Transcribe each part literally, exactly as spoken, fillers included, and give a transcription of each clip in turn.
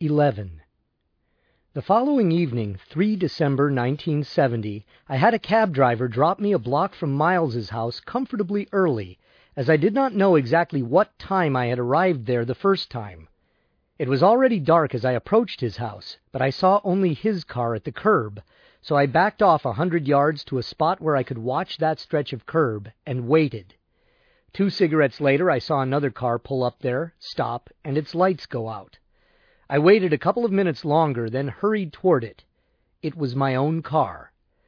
eleven. The following evening, the third of December, nineteen seventy, I had a cab driver drop me a block from Miles's house comfortably early, as I did not know exactly what time I had arrived there the first time. It was already dark as I approached his house, but I saw only his car at the curb, so I backed off a hundred yards to a spot where I could watch that stretch of curb, and waited. Two cigarettes later, I saw another car pull up there, stop, and its lights go out. I waited a couple of minutes longer, then hurried toward it. It was my own car.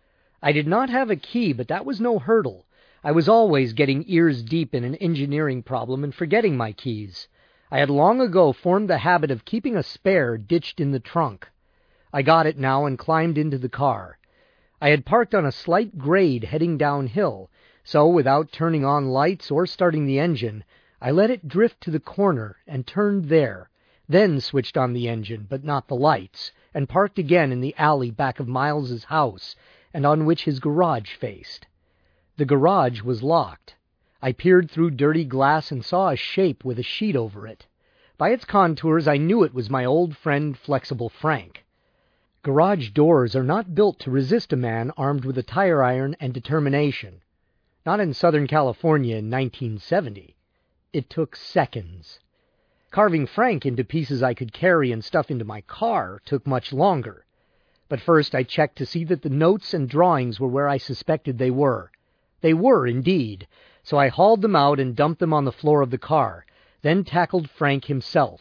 I did not have a key, but that was no hurdle. I was always getting ears deep in an engineering problem and forgetting my keys. I had long ago formed the habit of keeping a spare ditched in the trunk. I got it now and climbed into the car. I had parked on a slight grade heading downhill, so without turning on lights or starting the engine, I let it drift to the corner and turned there, then switched on the engine, but not the lights, and parked again in the alley back of Miles's house, and on which his garage faced. The garage was locked. I peered through dirty glass and saw a shape with a sheet over it. By its contours, I knew it was my old friend Flexible Frank. Garage doors are not built to resist a man armed with a tire iron and determination. Not in Southern California in nineteen seventy. It took seconds. Carving Frank into pieces I could carry and stuff into my car took much longer. But first I checked to see that the notes and drawings were where I suspected they were. They were, indeed, so I hauled them out and dumped them on the floor of the car, then tackled Frank himself.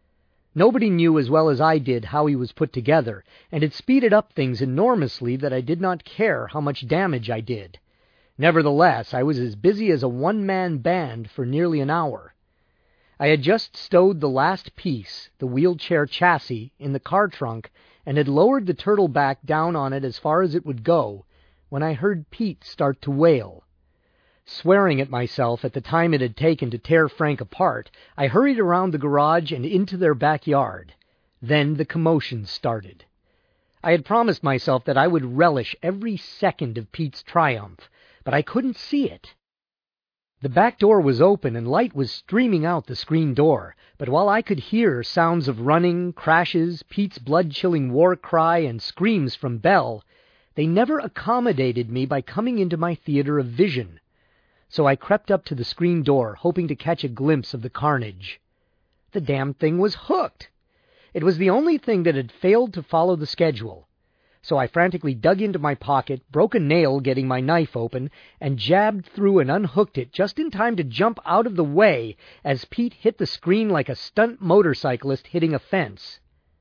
Nobody knew as well as I did how he was put together, and it speeded up things enormously that I did not care how much damage I did. Nevertheless, I was as busy as a one-man band for nearly an hour. I had just stowed the last piece, the wheelchair chassis, in the car trunk, and had lowered the turtle back down on it as far as it would go, when I heard Pete start to wail. Swearing at myself at the time it had taken to tear Frank apart, I hurried around the garage and into their backyard. Then the commotion started. I had promised myself that I would relish every second of Pete's triumph, but I couldn't see it. The back door was open and light was streaming out the screen door, but while I could hear sounds of running, crashes, Pete's blood-chilling war cry, and screams from Belle, they never accommodated me by coming into my theater of vision. So I crept up to the screen door, hoping to catch a glimpse of the carnage. The damn thing was hooked. It was the only thing that had failed to follow the schedule. So I frantically dug into my pocket, broke a nail getting my knife open, and jabbed through and unhooked it just in time to jump out of the way as Pete hit the screen like a stunt motorcyclist hitting a fence.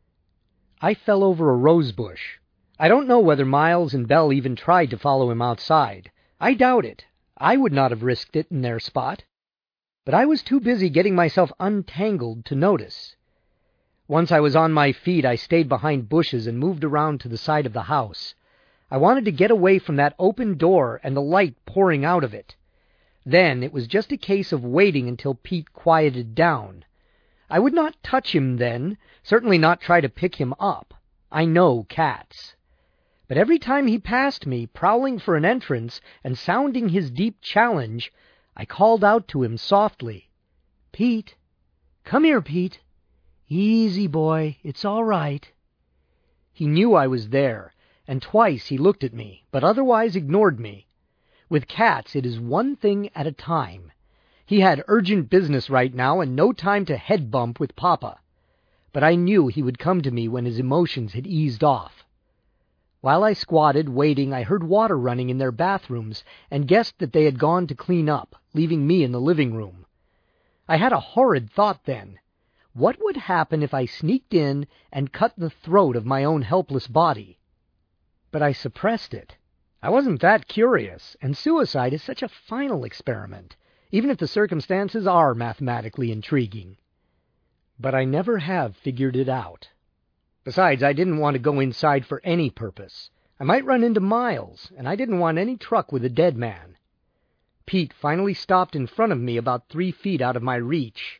I fell over a rose bush. I don't know whether Miles and Belle even tried to follow him outside. I doubt it. I would not have risked it in their spot. But I was too busy getting myself untangled to notice. Once I was on my feet, I stayed behind bushes and moved around to the side of the house. I wanted to get away from that open door and the light pouring out of it. Then it was just a case of waiting until Pete quieted down. I would not touch him then, certainly not try to pick him up. I know cats. But every time he passed me, prowling for an entrance and sounding his deep challenge, I called out to him softly, "Pete, come here, Pete. Easy, boy, it's all right." He knew I was there, and twice he looked at me, but otherwise ignored me. With cats, it is one thing at a time. He had urgent business right now and no time to head bump with Papa. But I knew he would come to me when his emotions had eased off. While I squatted, waiting, I heard water running in their bathrooms and guessed that they had gone to clean up, leaving me in the living room. I had a horrid thought then. What would happen if I sneaked in and cut the throat of my own helpless body? But I suppressed it. I wasn't that curious, and suicide is such a final experiment, even if the circumstances are mathematically intriguing. But I never have figured it out. Besides, I didn't want to go inside for any purpose. I might run into Miles, and I didn't want any truck with a dead man. Pete finally stopped in front of me about three feet out of my reach.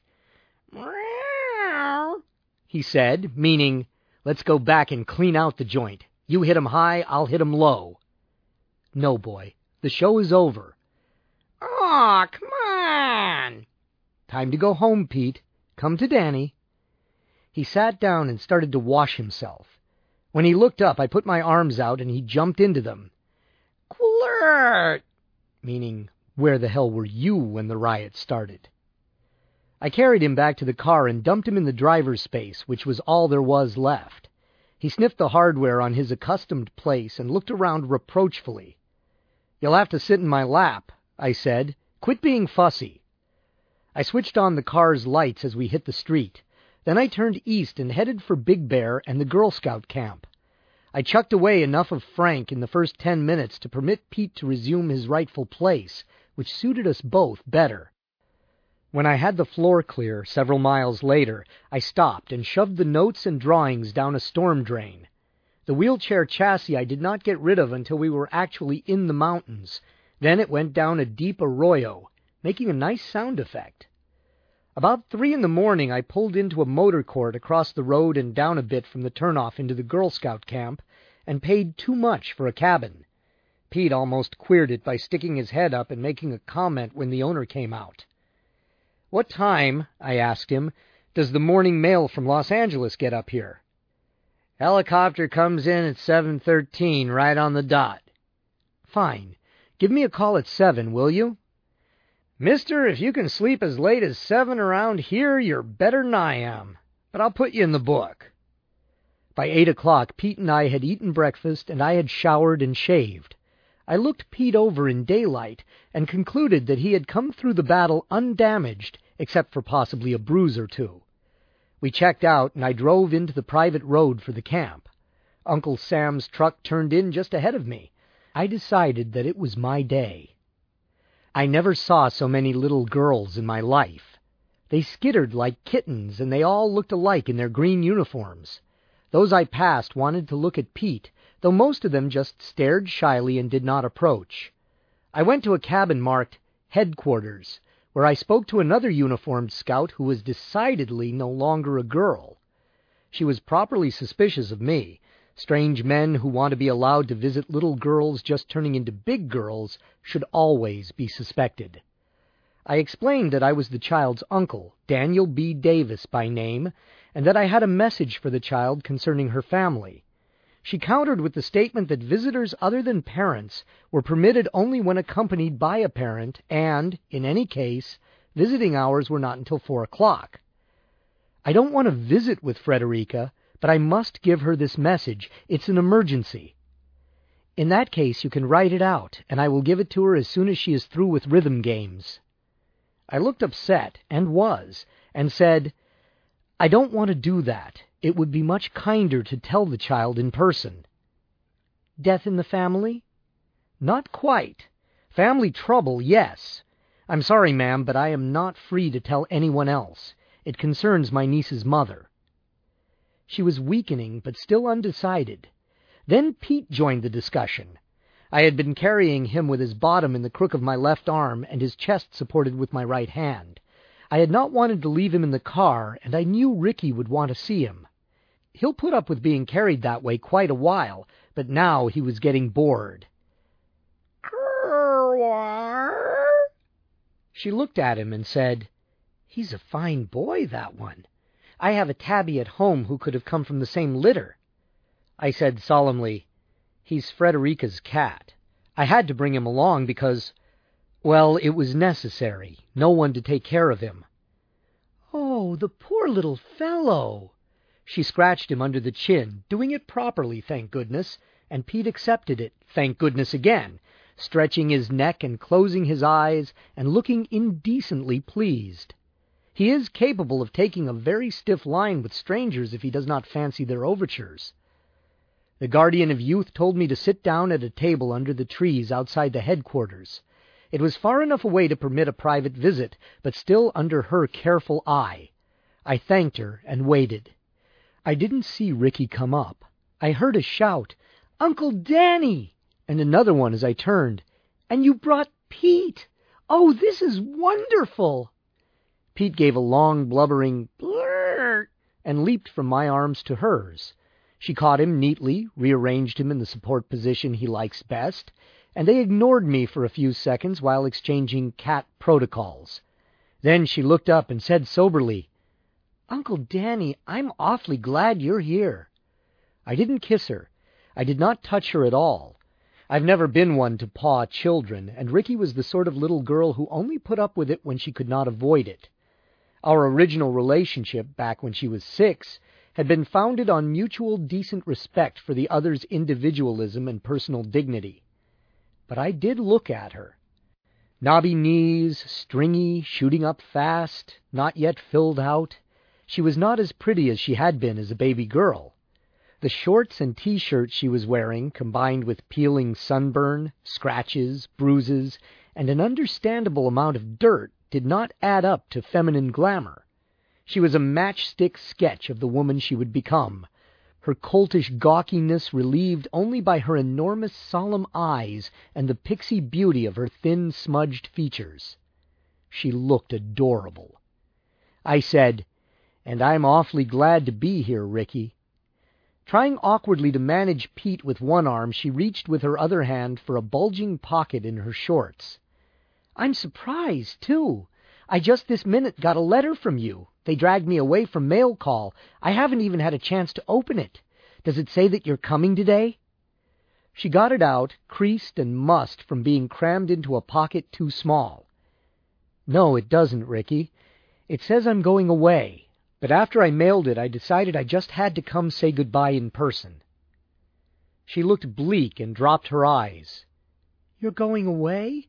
"Meow," he said, meaning, let's go back and clean out the joint. You hit 'em high, I'll hit 'em low. No, boy, the show is over. Aw, come on. Time to go home, Pete. Come to Danny. He sat down and started to wash himself. When he looked up, I put my arms out and he jumped into them. Quirt! Meaning, where the hell were you when the riot started? I carried him back to the car and dumped him in the driver's space, which was all there was left. He sniffed the hardware on his accustomed place and looked around reproachfully. You'll have to sit in my lap, I said. Quit being fussy. I switched on the car's lights as we hit the street. Then I turned east and headed for Big Bear and the Girl Scout camp. I chucked away enough of Frank in the first ten minutes to permit Pete to resume his rightful place, which suited us both better. When I had the floor clear several miles later, I stopped and shoved the notes and drawings down a storm drain. The wheelchair chassis I did not get rid of until we were actually in the mountains. Then it went down a deep arroyo, making a nice sound effect. About three in the morning, I pulled into a motor court across the road and down a bit from the turnoff into the Girl Scout camp, and paid too much for a cabin. Pete almost queered it by sticking his head up and making a comment when the owner came out. What time, I asked him, does the morning mail from Los Angeles get up here? Helicopter comes in at seven thirteen, right on the dot. Fine. Give me a call at seven, will you? Mister, if you can sleep as late as seven around here, you're better'n I am. But I'll put you in the book. By eight o'clock, Pete and I had eaten breakfast, and I had showered and shaved. I looked Pete over in daylight and concluded that he had come through the battle undamaged, except for possibly a bruise or two. We checked out, and I drove into the private road for the camp. Uncle Sam's truck turned in just ahead of me. I decided that it was my day. I never saw so many little girls in my life. They skittered like kittens, and they all looked alike in their green uniforms. Those I passed wanted to look at Pete, though most of them just stared shyly and did not approach. I went to a cabin marked Headquarters, where I spoke to another uniformed scout who was decidedly no longer a girl. She was properly suspicious of me. Strange men who want to be allowed to visit little girls just turning into big girls should always be suspected. I explained that I was the child's uncle, Daniel B. Davis by name, and that I had a message for the child concerning her family. She countered with the statement that visitors other than parents were permitted only when accompanied by a parent, and, in any case, visiting hours were not until four o'clock. I don't want to visit with Frederica, but I must give her this message. It's an emergency. In that case, you can write it out, and I will give it to her as soon as she is through with rhythm games. I looked upset, and was, and said, I don't want to do that. It would be much kinder to tell the child in person. Death in the family? Not quite. Family trouble, yes. I'm sorry, ma'am, but I am not free to tell anyone else. It concerns my niece's mother. She was weakening, but still undecided. Then Pete joined the discussion. I had been carrying him with his bottom in the crook of my left arm and his chest supported with my right hand. I had not wanted to leave him in the car, and I knew Ricky would want to see him. He'll put up with being carried that way quite a while, but now he was getting bored. She looked at him and said, He's a fine boy, that one. I have a tabby at home who could have come from the same litter. I said solemnly, He's Frederica's cat. I had to bring him along because, well, it was necessary. No one to take care of him. Oh, the poor little fellow. She scratched him under the chin, doing it properly, thank goodness, and Pete accepted it, thank goodness again, stretching his neck and closing his eyes and looking indecently pleased. He is capable of taking a very stiff line with strangers if he does not fancy their overtures. The guardian of youth told me to sit down at a table under the trees outside the headquarters. It was far enough away to permit a private visit, but still under her careful eye. I thanked her and waited. I didn't see Ricky come up. I heard a shout, Uncle Danny, and another one as I turned. And you brought Pete! Oh, this is wonderful! Pete gave a long, blubbering blurr and leaped from my arms to hers. She caught him neatly, rearranged him in the support position he likes best, and they ignored me for a few seconds while exchanging cat protocols. Then she looked up and said soberly, Uncle Danny, I'm awfully glad you're here. I didn't kiss her. I did not touch her at all. I've never been one to paw children, and Ricky was the sort of little girl who only put up with it when she could not avoid it. Our original relationship, back when she was six, had been founded on mutual decent respect for the other's individualism and personal dignity. But I did look at her. Knobby knees, stringy, shooting up fast, not yet filled out. She was not as pretty as she had been as a baby girl. The shorts and T-shirt she was wearing, combined with peeling sunburn, scratches, bruises, and an understandable amount of dirt, did not add up to feminine glamour. She was a matchstick sketch of the woman she would become, her coltish gawkiness relieved only by her enormous solemn eyes and the pixie beauty of her thin, smudged features. She looked adorable. I said, "And I'm awfully glad to be here, Ricky." Trying awkwardly to manage Pete with one arm, she reached with her other hand for a bulging pocket in her shorts. "I'm surprised, too. I just this minute got a letter from you. They dragged me away from mail call. I haven't even had a chance to open it. Does it say that you're coming today?" She got it out, creased and mussed from being crammed into a pocket too small. "No, it doesn't, Ricky. It says I'm going away. But after I mailed it, I decided I just had to come say goodbye in person." She looked bleak and dropped her eyes. "You're going away?"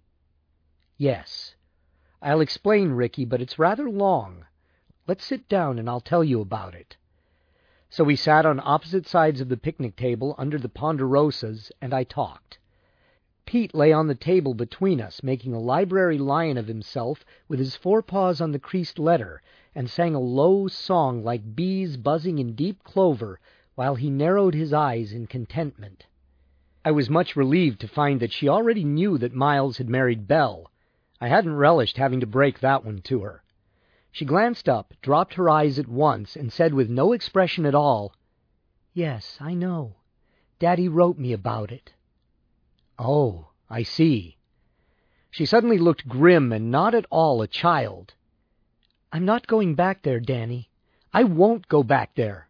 "Yes. I'll explain, Ricky, but it's rather long. Let's sit down and I'll tell you about it." So we sat on opposite sides of the picnic table under the ponderosas, and I talked. Pete lay on the table between us, making a library lion of himself with his forepaws on the creased letter, and sang a low song like bees buzzing in deep clover while he narrowed his eyes in contentment. I was much relieved to find that she already knew that Miles had married Belle. I hadn't relished having to break that one to her. She glanced up, dropped her eyes at once, and said with no expression at all, "Yes, I know. Daddy wrote me about it." "Oh, I see." She suddenly looked grim and not at all a child. "I'm not going back there, Danny. I won't go back there."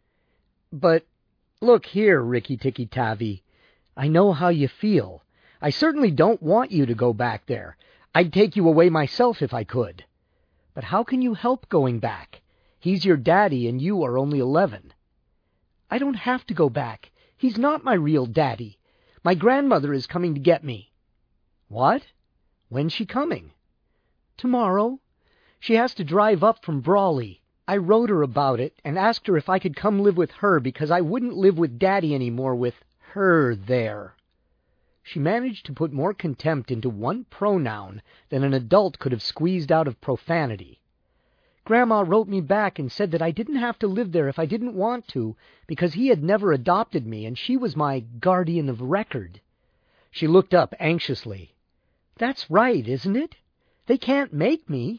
"But, look here, Ricky-Tikki-Tavi. I know how you feel. I certainly don't want you to go back there. I'd take you away myself if I could. But how can you help going back? He's your daddy and you are only eleven." "I don't have to go back. He's not my real daddy. My grandmother is coming to get me." "What? When's she coming?" "Tomorrow. She has to drive up from Brawley. I wrote her about it and asked her if I could come live with her because I wouldn't live with Daddy anymore with her there." She managed to put more contempt into one pronoun than an adult could have squeezed out of profanity. "Grandma wrote me back and said that I didn't have to live there if I didn't want to, because he had never adopted me and she was my guardian of record." She looked up anxiously. "That's right, isn't it? They can't make me."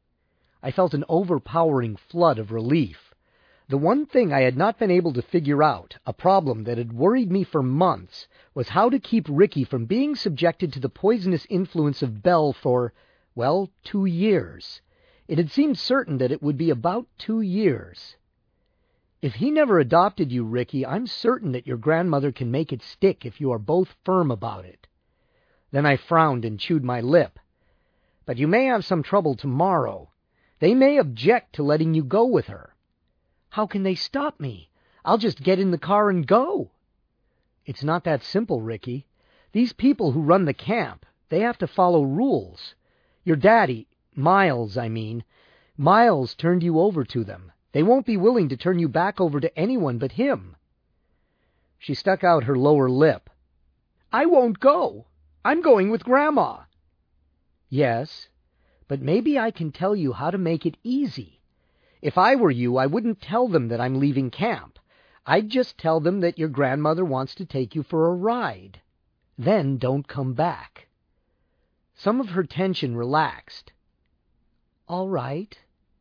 I felt an overpowering flood of relief. The one thing I had not been able to figure out, a problem that had worried me for months, was how to keep Ricky from being subjected to the poisonous influence of Belle for, well, two years. It had seemed certain that it would be about two years. "If he never adopted you, Ricky, I'm certain that your grandmother can make it stick if you are both firm about it." Then I frowned and chewed my lip. "But you may have some trouble tomorrow. They may object to letting you go with her." "How can they stop me? I'll just get in the car and go." "It's not that simple, Ricky. These people who run the camp, they have to follow rules. Your daddy, Miles, I mean, Miles turned you over to them. They won't be willing to turn you back over to anyone but him." She stuck out her lower lip. "I won't go. I'm going with Grandma." "Yes, but maybe I can tell you how to make it easy. If I were you, I wouldn't tell them that I'm leaving camp. I'd just tell them that your grandmother wants to take you for a ride. Then don't come back." Some of her tension relaxed. "All right."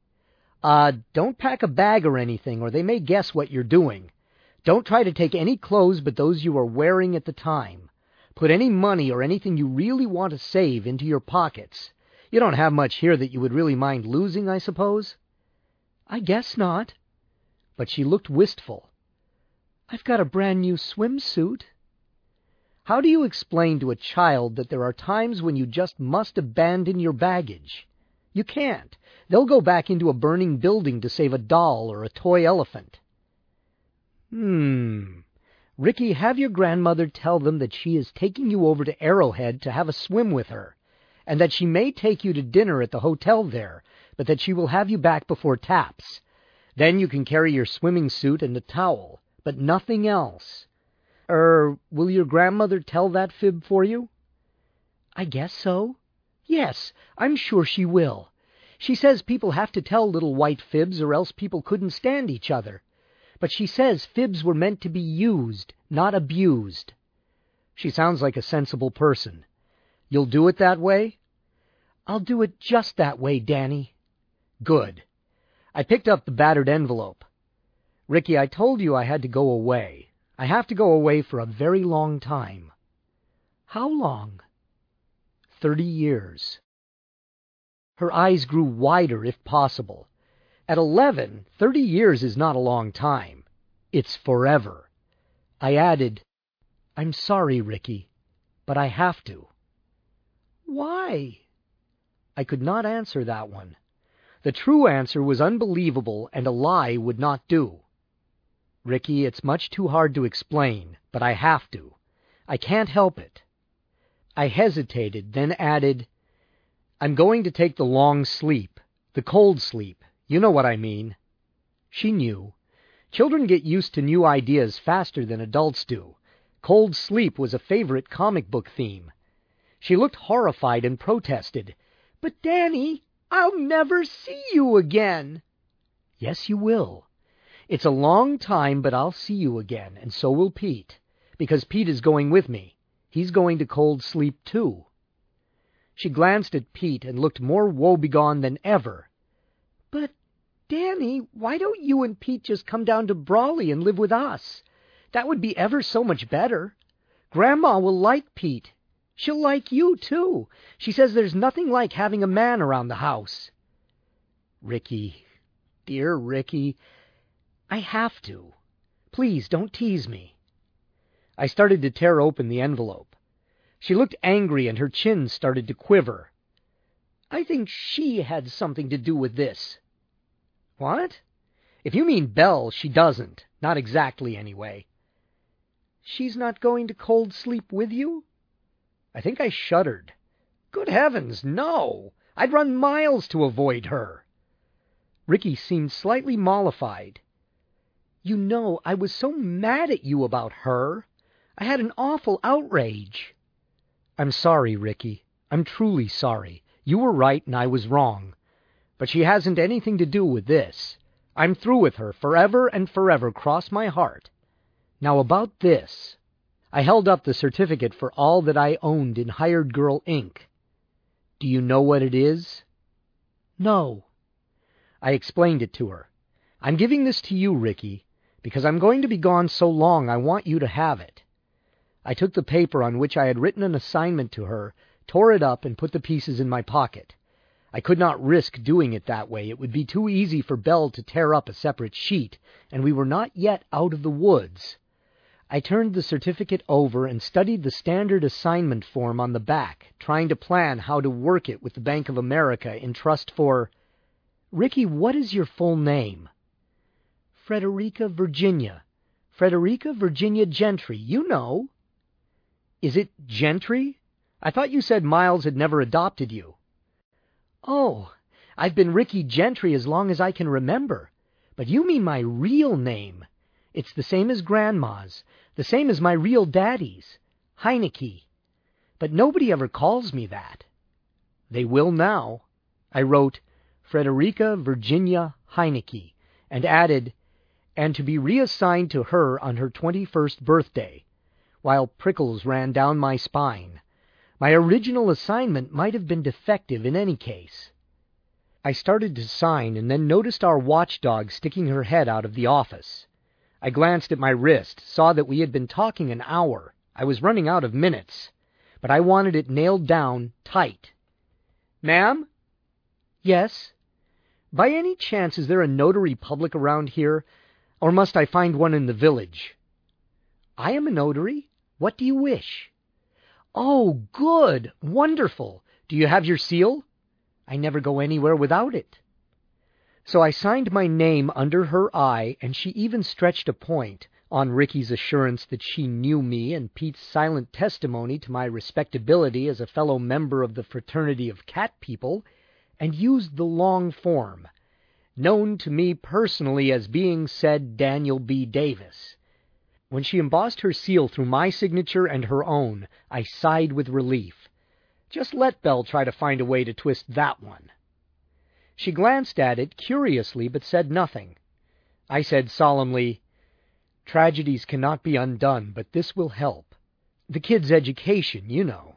Uh, don't pack a bag or anything, or they may guess what you're doing. Don't try to take any clothes but those you are wearing at the time. Put any money or anything you really want to save into your pockets. You don't have much here that you would really mind losing, I suppose?" I guess not. But she looked wistful. I've got a brand new swimsuit. How do you explain to a child that there are times when you just must abandon your baggage? You can't. They'll go back into a burning building to save a doll or a toy elephant. Hmm. Ricky, have your grandmother tell them that she is taking you over to Arrowhead to have a swim with her, and that she may take you to dinner at the hotel there, but that she will have you back before taps. Then you can carry your swimming suit and a towel, but nothing else. Er, will your grandmother tell that fib for you? I guess so. Yes, I'm sure she will. She says people have to tell little white fibs or else people couldn't stand each other. But she says fibs were meant to be used, not abused. She sounds like a sensible person. You'll do it that way? I'll do it just that way, Danny. Good. I picked up the battered envelope. Ricky, I told you I had to go away. I have to go away for a very long time. How long? Thirty years. Her eyes grew wider, if possible. At eleven, thirty years is not a long time. It's forever. I added, I'm sorry, Ricky, but I have to. Why? I could not answer that one. The true answer was unbelievable, and a lie would not do. Ricky, it's much too hard to explain, but I have to. I can't help it. I hesitated, then added, I'm going to take the long sleep, the cold sleep. You know what I mean. She knew. Children get used to new ideas faster than adults do. Cold sleep was a favorite comic book theme. She looked horrified and protested. But, Danny, I'll never see you again. Yes, you will. It's a long time, but I'll see you again, and so will Pete, because Pete is going with me. He's going to cold sleep, too. She glanced at Pete and looked more woebegone than ever. But, Danny, why don't you and Pete just come down to Brawley and live with us? That would be ever so much better. Grandma will like Pete. She'll like you, too. She says there's nothing like having a man around the house. Ricky, dear Ricky, I have to. Please, don't tease me. I started to tear open the envelope. She looked angry and her chin started to quiver. I think she had something to do with this. What? If you mean Belle, she doesn't. Not exactly, anyway. She's not going to cold sleep with you? I think I shuddered. Good heavens, no! I'd run miles to avoid her. Ricky seemed slightly mollified. You know, I was so mad at you about her. I had an awful outrage. I'm sorry, Ricky. I'm truly sorry. You were right and I was wrong. But she hasn't anything to do with this. I'm through with her, forever and forever, cross my heart. Now about this. I held up the certificate for all that I owned in Hired Girl, Incorporated. Do you know what it is? No. I explained it to her. I'm giving this to you, Ricky, because I'm going to be gone so long I want you to have it. I took the paper on which I had written an assignment to her, tore it up, and put the pieces in my pocket. I could not risk doing it that way. It would be too easy for Belle to tear up a separate sheet, and we were not yet out of the woods. I turned the certificate over and studied the standard assignment form on the back, trying to plan how to work it with the Bank of America in trust for... Ricky, what is your full name? Frederica Virginia. Frederica Virginia Gentry, you know. Is it Gentry? I thought you said Miles had never adopted you. Oh, I've been Ricky Gentry as long as I can remember. But you mean my real name. It's the same as Grandma's, the same as my real daddy's, Heineke. But nobody ever calls me that. They will now. I wrote, Frederica Virginia Heineke, and added, and to be reassigned to her on her twenty-first birthday, while prickles ran down my spine. My original assignment might have been defective in any case. I started to sign and then noticed our watchdog sticking her head out of the office. I glanced at my wrist, saw that we had been talking an hour. I was running out of minutes, but I wanted it nailed down tight. Ma'am? Yes? By any chance, is there a notary public around here, or must I find one in the village? I am a notary. What do you wish? Oh, good! Wonderful! Do you have your seal? I never go anywhere without it. So I signed my name under her eye, and she even stretched a point, on Ricky's assurance that she knew me and Pete's silent testimony to my respectability as a fellow member of the fraternity of cat people, and used the long form, known to me personally as being said Daniel B. Davis. When she embossed her seal through my signature and her own, I sighed with relief. Just let Belle try to find a way to twist that one. She glanced at it curiously, but said nothing. I said solemnly, "Tragedies cannot be undone, but this will help. The kid's education, you know."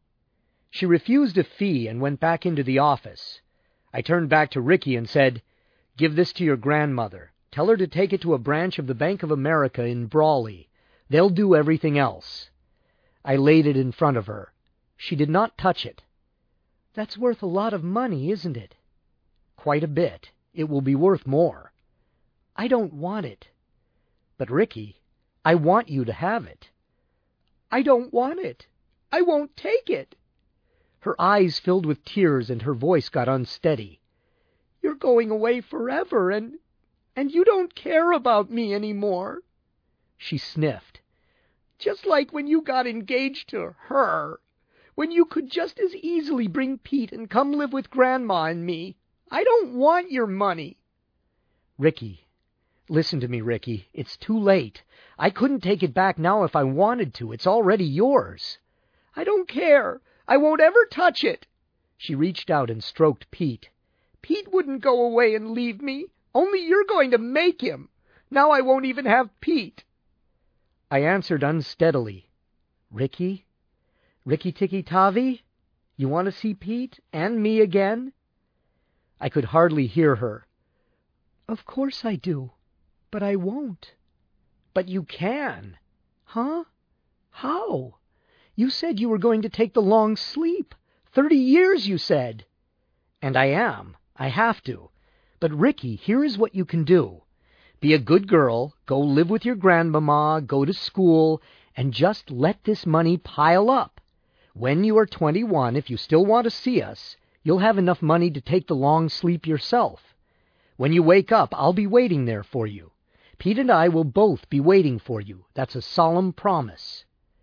She refused a fee and went back into the office. I turned back to Ricky and said, "Give this to your grandmother. Tell her to take it to a branch of the Bank of America in Brawley. They'll do everything else." I laid it in front of her. She did not touch it. "That's worth a lot of money, isn't it?" "Quite a bit. It will be worth more." "I don't want it." "But, Ricky, I want you to have it." "I don't want it. I won't take it." Her eyes filled with tears and her voice got unsteady. "You're going away forever, and and you don't care about me anymore." She sniffed. "Just like when you got engaged to her, when you could just as easily bring Pete and come live with Grandma and me. I don't want your money." "Ricky, listen to me, Ricky. It's too late. I couldn't take it back now if I wanted to. It's already yours." "I don't care. I won't ever touch it." She reached out and stroked Pete. "Pete wouldn't go away and leave me. Only you're going to make him. Now I won't even have Pete." I answered unsteadily, "Ricky? Ricky Tikki Tavi? You want to see Pete and me again?" I could hardly hear her. "Of course I do, but I won't." "But you can." "Huh? How? You said you were going to take the long sleep. Thirty years, you said." "And I am. I have to. But, Ricky, here is what you can do. Be a good girl, go live with your grandmama, go to school, and just let this money pile up. When you are twenty-one, if you still want to see us, you'll have enough money to take the long sleep yourself. When you wake up, I'll be waiting there for you. Pete and I will both be waiting for you. That's a solemn promise."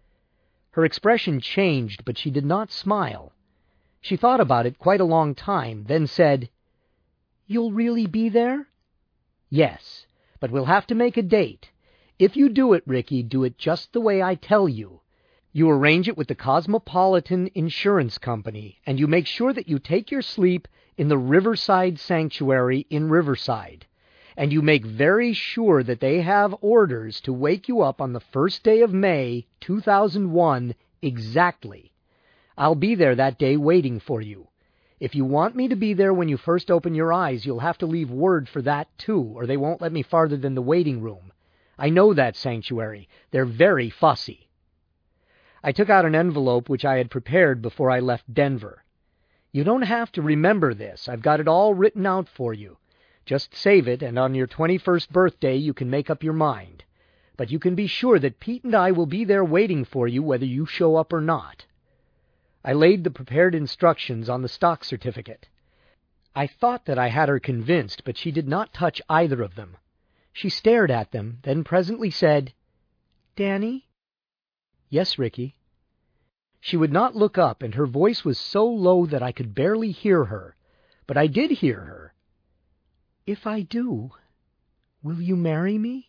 Her expression changed, but she did not smile. She thought about it quite a long time, then said, "You'll really be there?" "Yes, but we'll have to make a date. If you do it, Ricky, do it just the way I tell you. You arrange it with the Cosmopolitan Insurance Company, and you make sure that you take your sleep in the Riverside Sanctuary in Riverside. And you make very sure that they have orders to wake you up on the first day of May, two thousand one, exactly. I'll be there that day waiting for you. If you want me to be there when you first open your eyes, you'll have to leave word for that, too, or they won't let me farther than the waiting room. I know that sanctuary. They're very fussy." I took out an envelope which I had prepared before I left Denver. "You don't have to remember this. I've got it all written out for you. Just save it, and on your twenty-first birthday you can make up your mind. But you can be sure that Pete and I will be there waiting for you whether you show up or not." I laid the prepared instructions on the stock certificate. I thought that I had her convinced, but she did not touch either of them. She stared at them, then presently said, "Danny?" "Yes, Ricky." She would not look up, and her voice was so low that I could barely hear her. But I did hear her. "If I do, will you marry me?"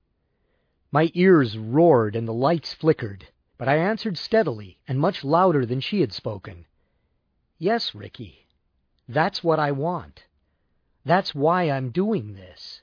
My ears roared and the lights flickered, but I answered steadily and much louder than she had spoken. "Yes, Ricky. That's what I want. That's why I'm doing this."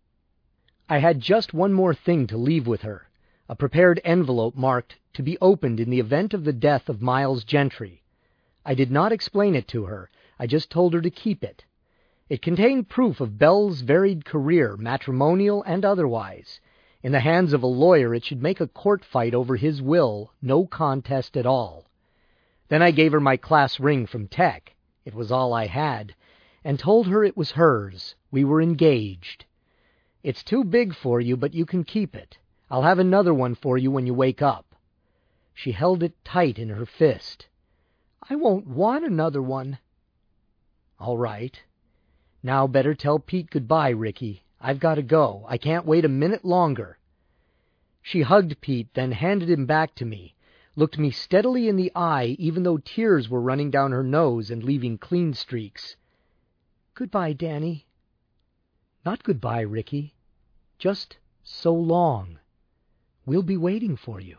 I had just one more thing to leave with her, a prepared envelope marked "to be opened in the event of the death of Miles Gentry." I did not explain it to her. I just told her to keep it. It contained proof of Belle's varied career, matrimonial and otherwise. In the hands of a lawyer, it should make a court fight over his will no contest at all. Then I gave her my class ring from Tech. It was all I had, and told her it was hers. We were engaged. It's too big for you, but you can keep it. I'll have another one for you when you wake up. She held it tight in her fist. I won't want another one. All right. Now better tell Pete goodbye, Ricky. I've got to go. I can't wait a minute longer. She hugged Pete, then handed him back to me, looked me steadily in the eye, even though tears were running down her nose and leaving clean streaks. Goodbye, Danny. Not goodbye, Ricky. Just so long. We'll be waiting for you.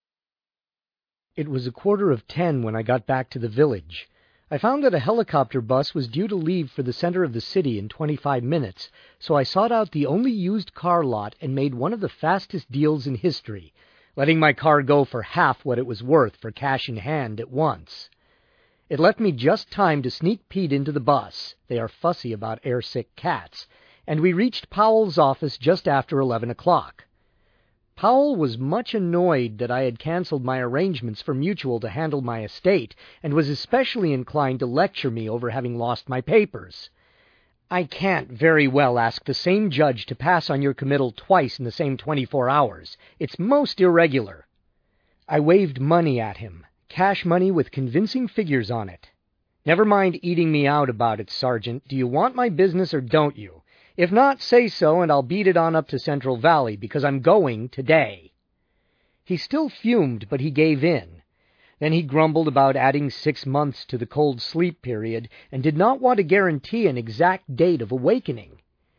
It was a quarter of ten when I got back to the village. I found that a helicopter bus was due to leave for the center of the city in twenty-five minutes, so I sought out the only used car lot and made one of the fastest deals in history, letting my car go for half what it was worth for cash in hand at once. It left me just time to sneak Pete into the bus. They are fussy about airsick cats, and we reached Powell's office just after eleven o'clock. Powell was much annoyed that I had canceled my arrangements for Mutual to handle my estate, and was especially inclined to lecture me over having lost my papers. I can't very well ask the same judge to pass on your committal twice in the same twenty-four hours. It's most irregular. I waved money at him, cash money with convincing figures on it. Never mind eating me out about it, Sergeant. Do you want my business or don't you? If not, say so, and I'll beat it on up to Central Valley, because I'm going today. He still fumed, but he gave in. Then he grumbled about adding six months to the cold sleep period, and did not want to guarantee an exact date of awakening.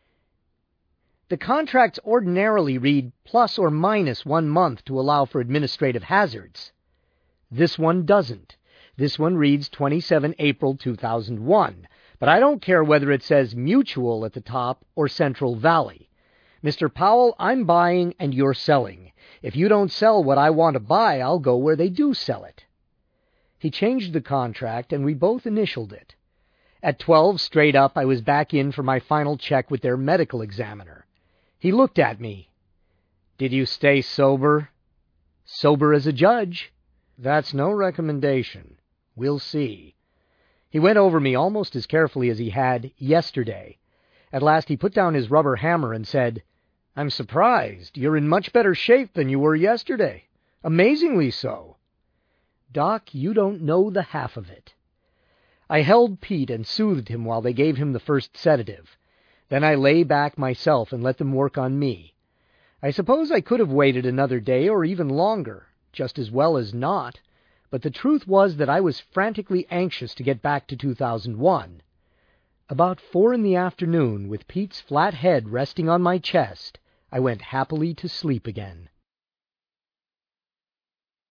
The contracts ordinarily read plus or minus one month to allow for administrative hazards. This one doesn't. This one reads twenty-seven April two thousand one. But I don't care whether it says Mutual at the top or Central Valley. Mister Powell, I'm buying and you're selling. If you don't sell what I want to buy, I'll go where they do sell it. He changed the contract, and we both initialed it. At twelve straight up, I was back in for my final check with their medical examiner. He looked at me. Did you stay sober? Sober as a judge. That's no recommendation. We'll see. He went over me almost as carefully as he had yesterday. At last he put down his rubber hammer and said, I'm surprised. You're in much better shape than you were yesterday. Amazingly so. Doc, you don't know the half of it. I held Pete and soothed him while they gave him the first sedative. Then I lay back myself and let them work on me. I suppose I could have waited another day or even longer, just as well as not. But the truth was that I was frantically anxious to get back to two thousand one. About four in the afternoon, with Pete's flat head resting on my chest, I went happily to sleep again.